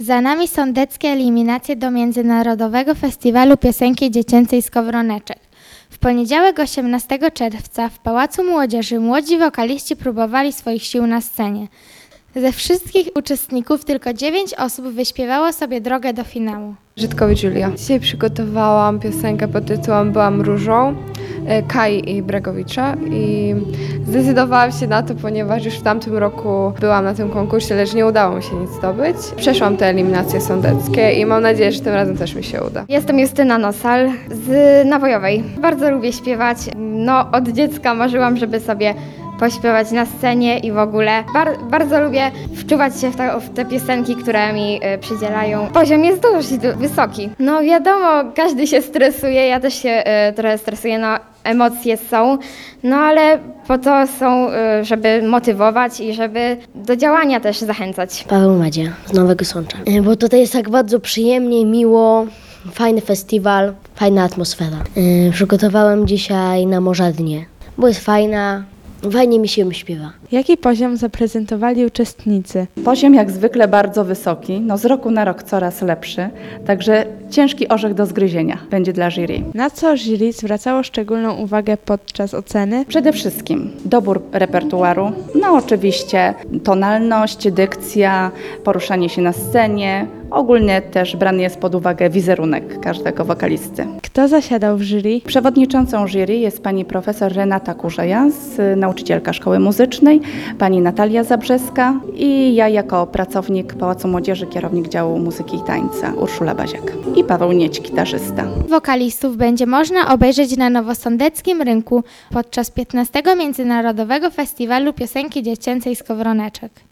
Za nami sądeckie eliminacje do Międzynarodowego Festiwalu Piosenki Dziecięcej Skowroneczek. W poniedziałek 18 czerwca w Pałacu Młodzieży młodzi wokaliści próbowali swoich sił na scenie. Ze wszystkich uczestników tylko 9 osób wyśpiewało sobie drogę do finału. Żytkowicz Julia. Dzisiaj przygotowałam piosenkę pod tytułem Byłam różą Kai i Bregowicza i zdecydowałam się na to, ponieważ już w tamtym roku byłam na tym konkursie, lecz nie udało mi się nic zdobyć. Przeszłam te eliminacje sądeckie i mam nadzieję, że tym razem też mi się uda. Jestem Justyna Nosal z Nawojowej. Bardzo lubię śpiewać. Od dziecka marzyłam, żeby sobie pośpiewać na scenie i w ogóle. Bardzo lubię wczuwać się w te piosenki, które mi przydzielają. Poziom jest dość wysoki. Wiadomo, każdy się stresuje, ja też się trochę stresuję, emocje są, ale po to są, żeby motywować i żeby do działania też zachęcać. Paweł Madzia z Nowego Sącza. Bo tutaj jest tak bardzo przyjemnie, miło, fajny festiwal, fajna atmosfera. Przygotowałem dzisiaj na Morzadnię, bo jest fajna, fajnie mi się śpiewa. Jaki poziom zaprezentowali uczestnicy? Poziom jak zwykle bardzo wysoki, z roku na rok coraz lepszy, także ciężki orzech do zgryzienia będzie dla jury. Na co jury zwracało szczególną uwagę podczas oceny? Przede wszystkim dobór repertuaru, oczywiście tonalność, dykcja, poruszanie się na scenie, ogólnie też brany jest pod uwagę wizerunek każdego wokalisty. Kto zasiadał w jury? Przewodniczącą jury jest pani profesor Renata Kurzeja, nauczycielka szkoły muzycznej, pani Natalia Zabrzeska i ja jako pracownik Pałacu Młodzieży, kierownik działu muzyki i tańca Urszula Baziak i Paweł Nieć, gitarzysta. Wokalistów będzie można obejrzeć na Nowosądeckim Rynku podczas 15. Międzynarodowego Festiwalu Piosenki Dziecięcej Skowroneczek.